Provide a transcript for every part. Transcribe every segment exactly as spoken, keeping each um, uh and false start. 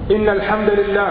إن الحمد لله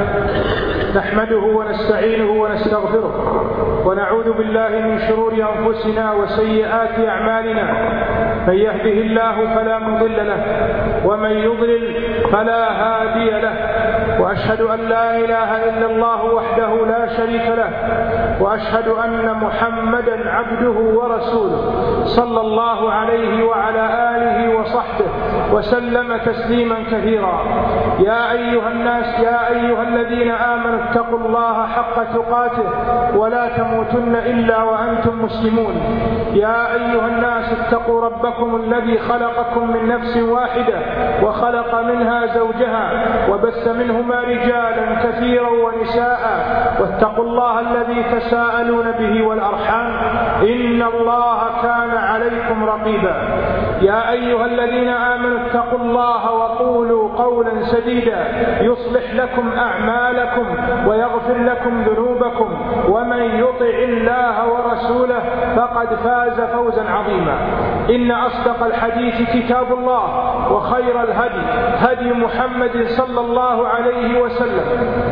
نحمده ونستعينه ونستغفره ونعوذ بالله من شرور أنفسنا وسيئات أعمالنا. من يهده الله فلا مضل له ومن يضلل فلا هادي له، وأشهد أن لا إله إلا الله وحده لا شريك له، وأشهد أن محمدا عبده ورسوله صلى الله عليه وعلى آله وصحبه وسلم تسليما كثيرا. يا أيها الناس يا أيها الذين آمنوا اتقوا الله حق تقاته ولا تموتن إلا وأنتم مسلمون. يا أيها الناس اتقوا ربكم الذي خلقكم من نفس واحدة وخلق منها زوجها وبث منهما رجالا كثيرا ونساء، واتقوا الله الذي تساءلون به والأرحام إن الله كان عليكم رقيبا. يا أيها الذين آمنوا اتقوا الله وقولوا قولا سديدا يصلح لكم أعمالكم ويغفر لكم ذنوبكم، ومن يطع الله ورسوله فقد فاز فوزا عظيما. إن أصدق الحديث كتاب الله، وخير الهدي هدي محمد صلى الله عليه وسلم،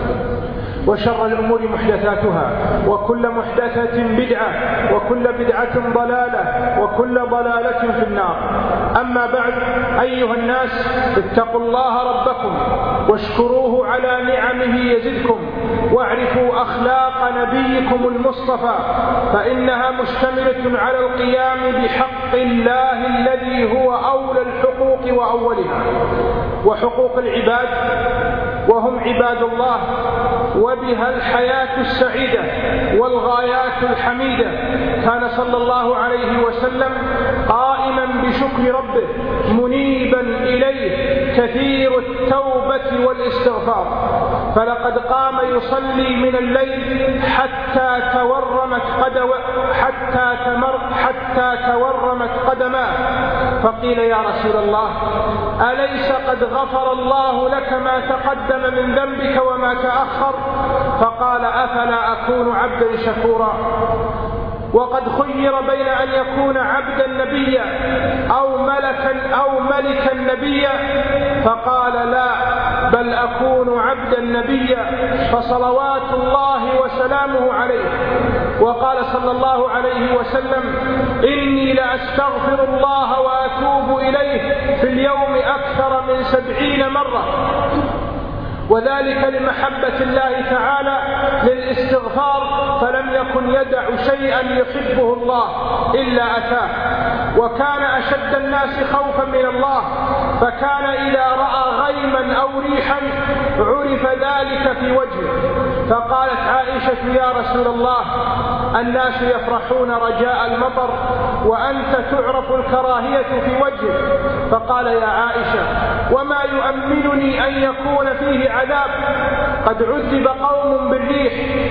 وشر الأمور محدثاتها، وكل محدثة بدعة، وكل بدعة ضلالة، وكل ضلالة في النار. أما بعد، أيها الناس اتقوا الله ربكم واشكروه على نعمه يزدكم، واعرفوا أخلاق نبيكم المصطفى، فإنها مشتملة على القيام بحق الله الذي هو أولى الحقوق وأولها، وحقوق العباد وهم عباد الله، وبها الحياة السعيدة والغايات الحميدة. كان صلى الله عليه وسلم قائما بشكر ربه منيبا إليه كثير التوبة والاستغفار، فلقد قام يصلي من الليل حتى تورمت قدم حتى تمر حتى تورمت قدماه، فقيل يا رسول الله أليس قد غفر الله لك ما تقدم من ذنبك وما تأخر؟ فقال أفلا أكون عبدا شكورا؟ وقد خير بين أن يكون عبدا نبيا أو ملكا أو ملكا نبيا، فقال لا، بل أكون عبدا نبيا، فصلوات الله وسلامه عليه. وقال صلى الله عليه وسلم إني لأستغفر الله وأتوب إليه في اليوم أكثر من سبعين مرة، وذلك لمحبة الله تعالى للاستغفار، فلم يكن يدع شيئا يحبه الله إلا أتاه. وكان أشد الناس خوفا من الله، فكان إذا رأى غيما أو ريحا عرف ذلك في وجهه، فقالت عائشة يا رسول الله الناس يفرحون رجاء المطر وأنت تعرف الكراهية في وجهك، فقال يا عائشة وما يؤمنني أن يكون فيه عذاب؟ قد عذب قوم بالريح.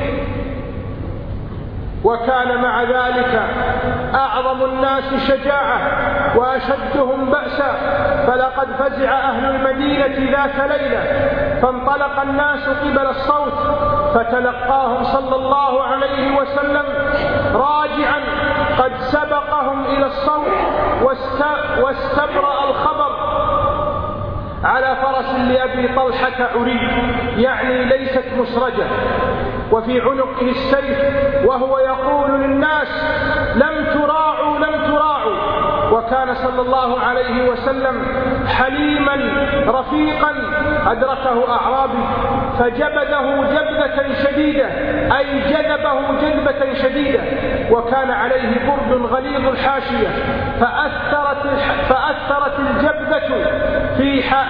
وكان مع ذلك أعظم الناس شجاعة وأشدهم بأسا، فلقد فزع أهل المدينة ذات ليلة، فانطلق الناس قبل الصوت، فتلقاهم صلى الله عليه وسلم راجعا قد سبقهم إلى الصوت واستبرأ الخبر على فرس لأبي طلحة عري، يعني ليست مسرجة، وفي عنقه السيف، وهو يقول للناس لم تراعوا لم تراعوا. وكان صلى الله عليه وسلم حليما رفيقا، أدركه أعرابي فجبده جبدة شديدة، أي جذبه جذبة شديدة، وكان عليه برد غليظ الحاشية، فأثرت, فأثرت الجبدة في ح...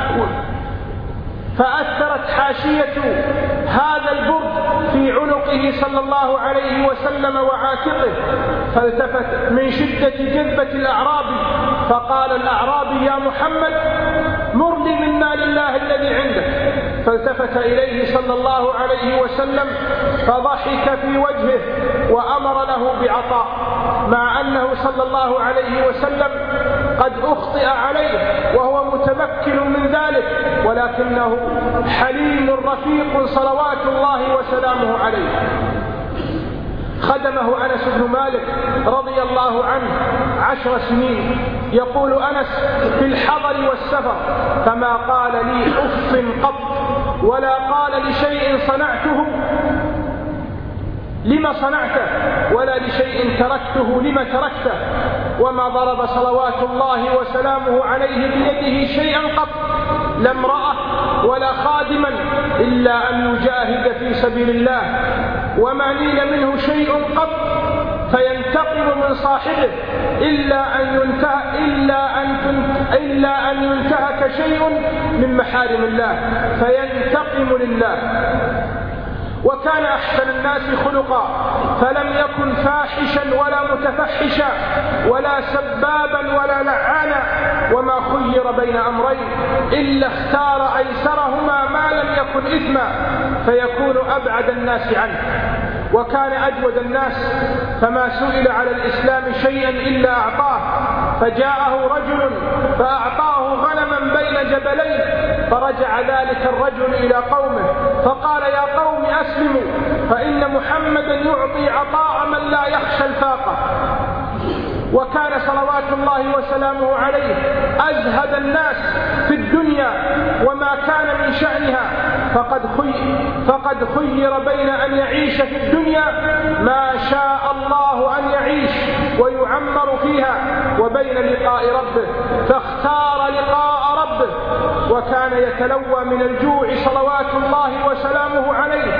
فأثرت حاشية هذا البرد في عنقه صلى الله عليه وسلم وعاتقه، فالتفت من شدة جذبة الأعرابي، فقال الأعرابي يا محمد مرني من مال الله الذي عندك، فالتفت إليه صلى الله عليه وسلم فضحك في وجهه وأمر له بعطاء، مع أنه صلى الله عليه وسلم قد أخطئ عليه وهو متمكن من ذلك، ولكنه حليم رفيق صلوات الله وسلامه عليه. خدمه أنس بن مالك رضي الله عنه عشر سنين، يقول أنس في الحضر والسفر: فما قال لي أف قط، ولا قال لشيء صنعته لما صنعته، ولا لشيء تركته لما تركته، وما ضرب صلوات الله وسلامه عليه بيده شيئا قط، لا امرأة ولا خادما، إلا أن يجاهد في سبيل الله، وما نيل منه شيء قط فينتقم من صاحبه إلا أن ينتهك إلا أن إلا أن ينتهك شيء من محارم الله فينتقم لله. وكان أحسن الناس خلقا، فلم يكن فاحشا ولا متفحشا ولا سبابا ولا لعانا، وما خير بين أمرين إلا اختار أيسرهما ما لم يكن إثما فيكون أبعد الناس عنه. وكان أجود الناس، فما سئل على الإسلام شيئا إلا أعطاه، فجاءه رجل فأعطاه غنما بين جبلين، فرجع ذلك الرجل إلى قومه فقال: يا قوم أسلموا، فإن محمدا يعطي عطاء من لا يخشى الفاقة. وكان صلوات الله وسلامه عليه أزهد الناس في الدنيا وما كان من شأنها، فقد خير, فقد خير بين أن يعيش في الدنيا ما شاء الله أن يعيش ويعمر فيها وبين لقاء ربه، فاختار لقاء ربه. وكان يتلوى من الجوع صلوات الله وسلامه عليه،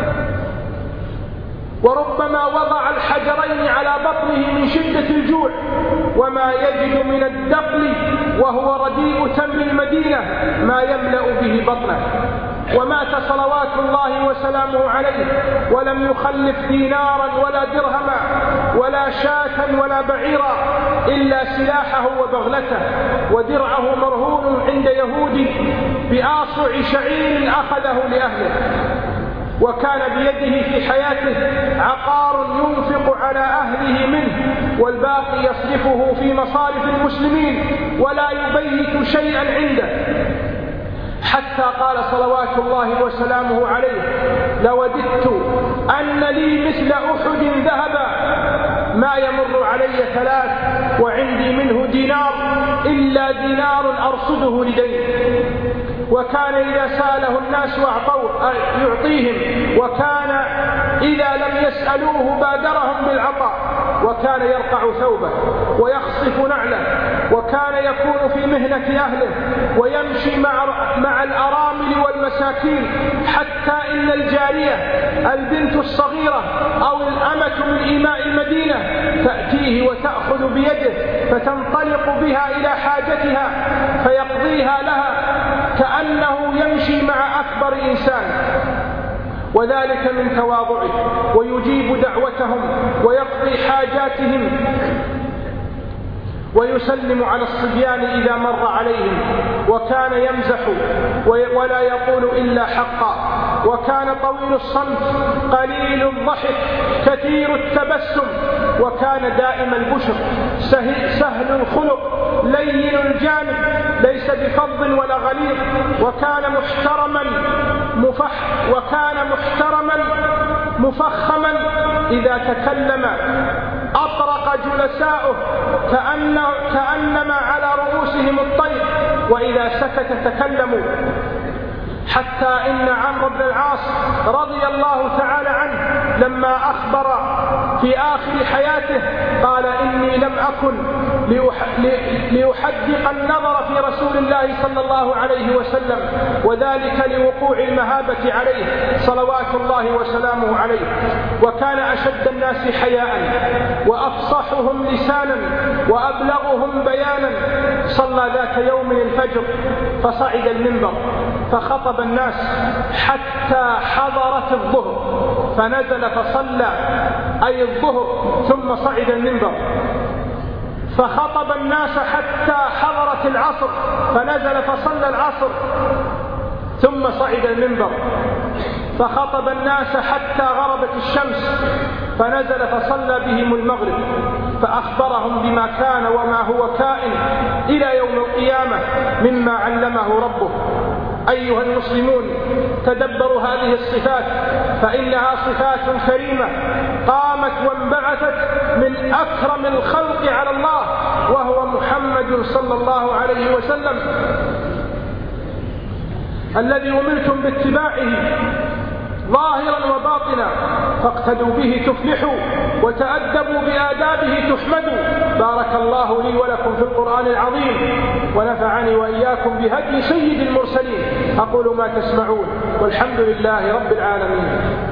وربما وضع الحجرين على بطنه من شدة الجوع، وما يجد من الدقل وهو رديء تمر المدينة ما يملأ به بطنه. ومات صلوات الله وسلامه عليه ولم يخلف دينارا ولا درهما ولا شاة ولا بعيرا إلا سلاحه وبغلته، ودرعه مرهون عند يهودي بآصع شعير أخذه لأهله. وكان بيده في حياته عقار ينفق على أهله منه، والباقي يصرفه في مصارف المسلمين ولا يبيت شيئا عنده، حتى قال صلوات الله وسلامه عليه: لوددت أن لي مثل أحد ذهبا ما يمر علي ثلاث وعندي منه دينار إلا دينار أرصده لديه. وكان إذا سأله الناس أعطوه يعطيهم، وكان إذا لم يسألوه بادرهم بالعطاء. وكان يرقع ثوبه ويخصف نعله، وكان يكون في مهنة أهله ويمشي مع, مع الأرامل والمساكين، حتى إن الجارية البنت الصغيرة أو الأمة من إماء المدينة تأتيه وتأخذ بيده فتنطلق بها إلى حاجتها فيقضيها لها كأنه يمشي مع أكبر إنسان، وذلك من تواضعه، ويجيب دعوتهم ويقضي حاجاتهم ويسلم على الصبيان إذا مر عليهم، وكان يمزح ولا يقول إلا حقا، وكان طويل الصمت قليل الضحك كثير التبسم، وكان دائم البشر سهل الخلق لين الجانب ليس بفظ ولا غليظ، وكان محترما مفح وكان محترما مفخما إذا تكلم أطرق جلساؤه كأنه كأنما على رؤوسهم الطير، وإذا سكت تكلموا، حتى إن عمرو بن العاص رضي الله تعالى عنه لما أخبر في آخر حياته قال: إني لم أكن لأحدق النظر في رسول الله صلى الله عليه وسلم، وذلك لوقوع المهابة عليه صلوات الله وسلامه عليه. وكان أشد الناس حياء وأفصحهم لسانا وأبلغهم بيانا. صلى ذات يوم الفجر فصعد المنبر فخطب الناس حتى حضرت الظهر، فنزل فصلى أي الظهر ثم صعد المنبر، فخطب الناس حتى حضرت العصر، فنزل فصلى العصر ثم صعد المنبر، فخطب الناس حتى غربت الشمس، فنزل فصلى بهم المغرب، فأخبرهم بما كان وما هو كائن إلى يوم القيامة مما علمه ربه. أيها المسلمون، تدبروا هذه الصفات، فإنها صفات كريمة قامت وانبعثت من أكرم الخلق على الله، وهو محمد صلى الله عليه وسلم الذي أمرتم باتباعه ظاهرا وباطنا، فاقتدوا به تفلحوا وتأدبوا بآدابه تحمدوا. بارك الله لي ولكم في القرآن العظيم، ونفعني وإياكم بهدي سيد المرسلين. أقول ما تسمعون، والحمد لله رب العالمين.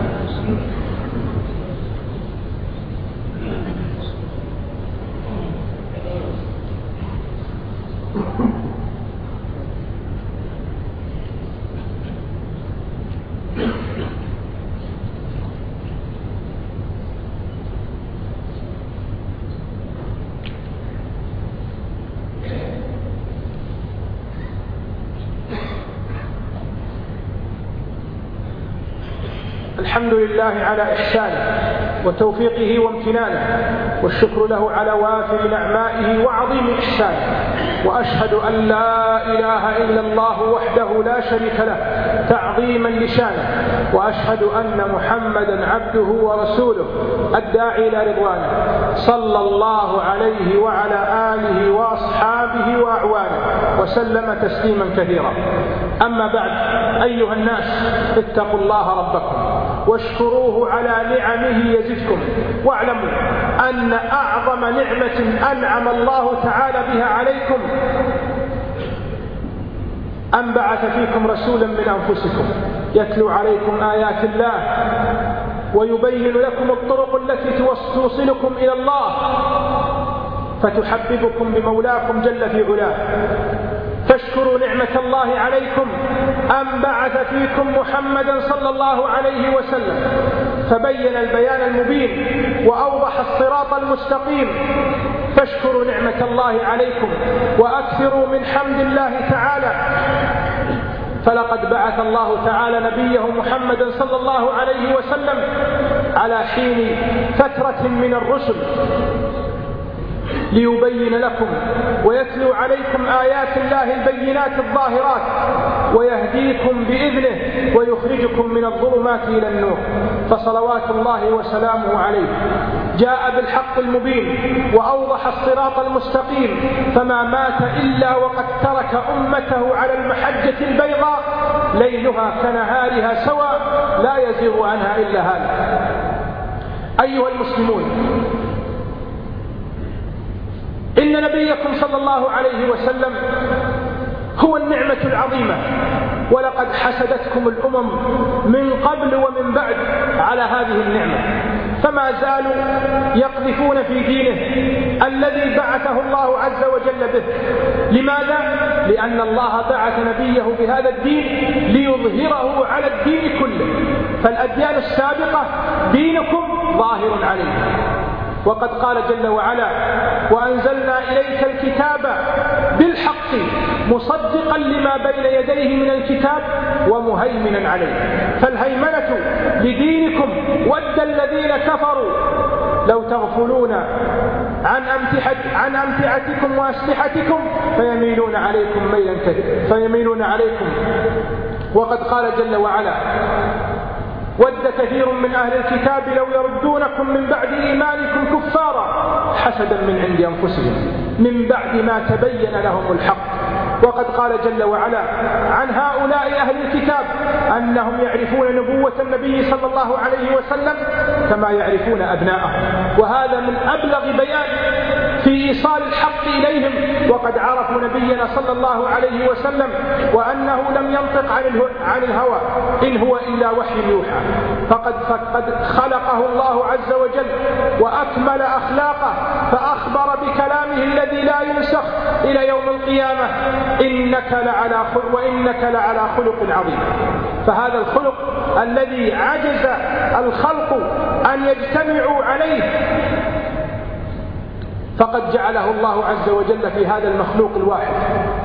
الحمد لله على إحسانه وتوفيقه وامتنانه، والشكر له على وافر نعمائه وعظيم إحسانه، وأشهد أن لا إله إلا الله وحده لا شريك له تعظيما لشانه، وأشهد أن محمدا عبده ورسوله الداعي إلى رضوانه، صلى الله عليه وعلى آله وأصحابه وأعوانه وسلم تسليما كثيرا. أما بعد، أيها الناس، اتقوا الله ربكم واشكروه على نعمه يزدكم، واعلموا أن أعظم نعمة أنعم الله تعالى بها عليكم أن بعث فيكم رسولا من أنفسكم يتلو عليكم آيات الله ويبين لكم الطرق التي توصلكم إلى الله فتحببكم بمولاكم جل في علاه. فاشكروا نعمة الله عليكم أن بعث فيكم محمدا صلى الله عليه وسلم، فبين البيان المبين وأوضح الصراط المستقيم. فاشكروا نعمة الله عليكم وأكثروا من حمد الله تعالى، فلقد بعث الله تعالى نبيه محمدا صلى الله عليه وسلم على حين فترة من الرسل ليبين لكم ويتلو عليكم آيات الله البينات الظاهرات، ويهديكم بإذنه ويخرجكم من الظلمات إلى النور. فصلوات الله وسلامه عليه جاء بالحق المبين وأوضح الصراط المستقيم، فما مات إلا وقد ترك أمته على المحجة البيضاء ليلها كنهارها سواء لا يزيغ عنها إلا هالك. أيها المسلمون، إن نبيكم صلى الله عليه وسلم هو النعمة العظيمة، ولقد حسدتكم الأمم من قبل ومن بعد على هذه النعمة، فما زالوا يقذفون في دينه الذي بعثه الله عز وجل به. لماذا؟ لأن الله بعث نبيه بهذا الدين ليظهره على الدين كله، فالأديان السابقة دينكم ظاهر عليه. وقد قال جل وعلا: وأنزلنا إليك الكتاب بالحق مصدقا لما بين يديه من الكتاب ومهيمنا عليه. فالهيمنة لدينكم ود الذين كفروا لو تغفلون عن أمتعة عن أمتعتكم وأسلحتكم فيميلون عليكم ميلا فيميلون عليكم. وقد قال جل وعلا: ود كثير من أهل الكتاب لو يردونكم من بعد إيمانكم كفارا حسدا من عند أنفسهم من بعد ما تبين لهم الحق. وقد قال جل وعلا عن هؤلاء أهل الكتاب أنهم يعرفون نبوة النبي صلى الله عليه وسلم كما يعرفون أبناءهم، وهذا من أبلغ بيان في إيصال الحق إليهم. وقد عرفوا نبينا صلى الله عليه وسلم وأنه لم ينطق عن الهوى إن هو إلا وحي يوحى، فقد, فقد خلقه الله عز وجل وأكمل أخلاقه، فأخبر بكلامه الذي لا ينسخ إلى يوم القيامة: إنك لعلى خلق وإنك لعلى خلق عظيم. فهذا الخلق الذي عجز الخلق أن يجتمعوا عليه فقد جعله الله عز وجل في هذا المخلوق الواحد.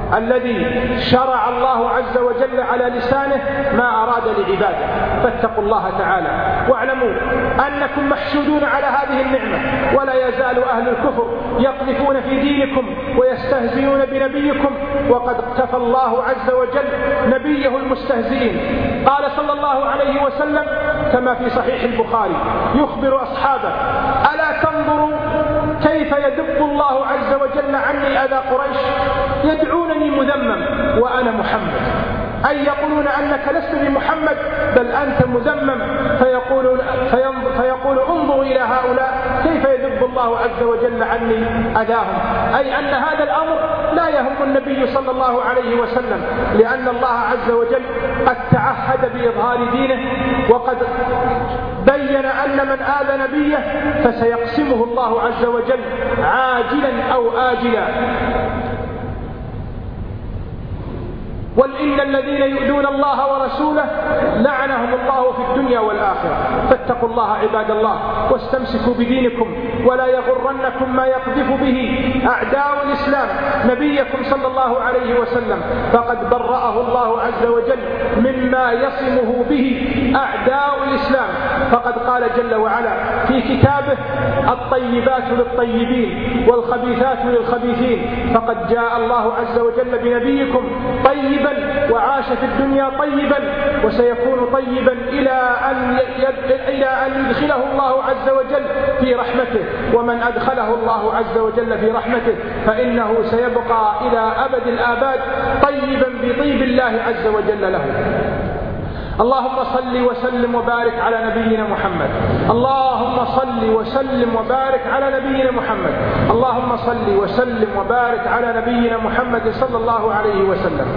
الذي شرع الله عز وجل على لسانه ما أراد لعباده. فاتقوا الله تعالى واعلموا أنكم محشودون على هذه النعمة، ولا يزال أهل الكفر يقذفون في دينكم ويستهزئون بنبيكم، وقد اقتفى الله عز وجل نبيه المستهزئين. قال صلى الله عليه وسلم كما في صحيح البخاري يخبر أصحابه: ألا تنظروا كيف يدب الله عز وجل عني أذى قريش، يدعونني مذمم وأنا محمد، أي يقولون أنك لست بمحمد بل أنت مذمم، فيقول, فيقول انظروا إلى هؤلاء كيف يذب الله عز وجل عني أذاهم، أي أن هذا الأمر لا يهم النبي صلى الله عليه وسلم، لأن الله عز وجل قد تعهد بإظهار دينه، وقد بين أن من آذى نبيه فسيقسمه الله عز وجل عاجلا أو آجلا. قل إن الذين يؤذون الله ورسوله لعنهم الله في الدنيا والآخرة. فاتقوا الله عباد الله واستمسكوا بدينكم، ولا يغرنكم ما يقذف به أعداء الإسلام نبيكم صلى الله عليه وسلم، فقد برأه الله عز وجل مما يصمه به أعداء الإسلام. فقد قال جل وعلا في كتابه: الطيبات للطيبين والخبيثات للخبيثين. فقد جاء الله عز وجل بنبيكم طيبا وعاش في الدنيا طيبا، وسيكون طيبا إلى أن إلى أن يدخله الله عز وجل في رحمته، ومن أدخله الله عز وجل في رحمته فإنه سيبقى إلى أبد الآباد طيبا بطيب الله عز وجل له. اللهم صل وسلم وبارك على نبينا محمد. اللهم صل وسلم وبارك على نبينا محمد. اللهم صل وسلم وبارك على نبينا محمد صلى الله عليه وسلم.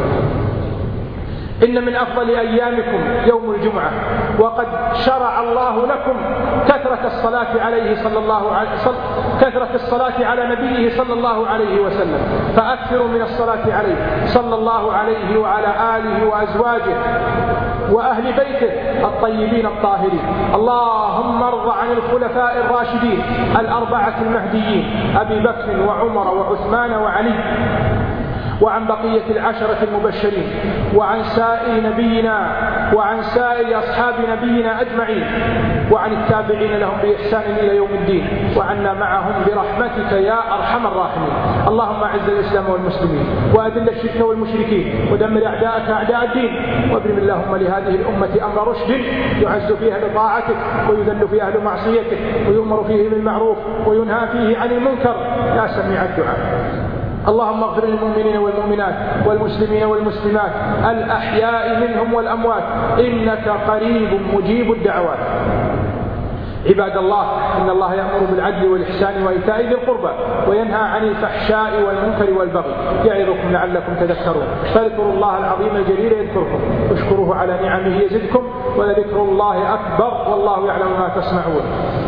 إن من أفضل أيامكم يوم الجمعة، وقد شرع الله لكم كثرة الصلاة عليه صلى الله عليه كثرة الصلاة على نبيه صلى الله عليه وسلم، فأكثروا من الصلاة عليه صلى الله عليه وعلى آله وأزواجه وأهل بيته الطيبين الطاهرين. اللهم ارض عن الخلفاء الراشدين الأربعة المهديين أبي بكر وعمر وعثمان وعلي، وعن بقية العشرة المبشرين، وعن سائر نبينا وعن سائر أصحاب نبينا أجمعين، وعن التابعين لهم بإحسان إلى يوم الدين، وعنا معهم برحمتك يا أرحم الراحمين. اللهم أعز الإسلام والمسلمين، وأذل الشرك والمشركين، ودمر أعداءك أعداء الدين، وابرم اللهم لهذه الأمة أمر رشد يعز فيه أهل طاعتك ويذل فيه أهل معصيتك، ويؤمر فيه بالمعروف وينهى فيه عن المنكر يا سميع الدعاء. اللهم اغفر للمؤمنين والمؤمنات والمسلمين والمسلمات الأحياء منهم والأموات إنك قريب مجيب الدعوات. عباد الله، إن الله يأمر بالعدل والإحسان وإيتاء ذي القربى وينهى عن الفحشاء والمنكر والبغي، يعظكم لعلكم تذكرون. فاذكروا الله العظيم الجليل يذكركم، واشكروه على نعمه يزدكم، ولذكر الله أكبر والله يعلم ما تصنعون.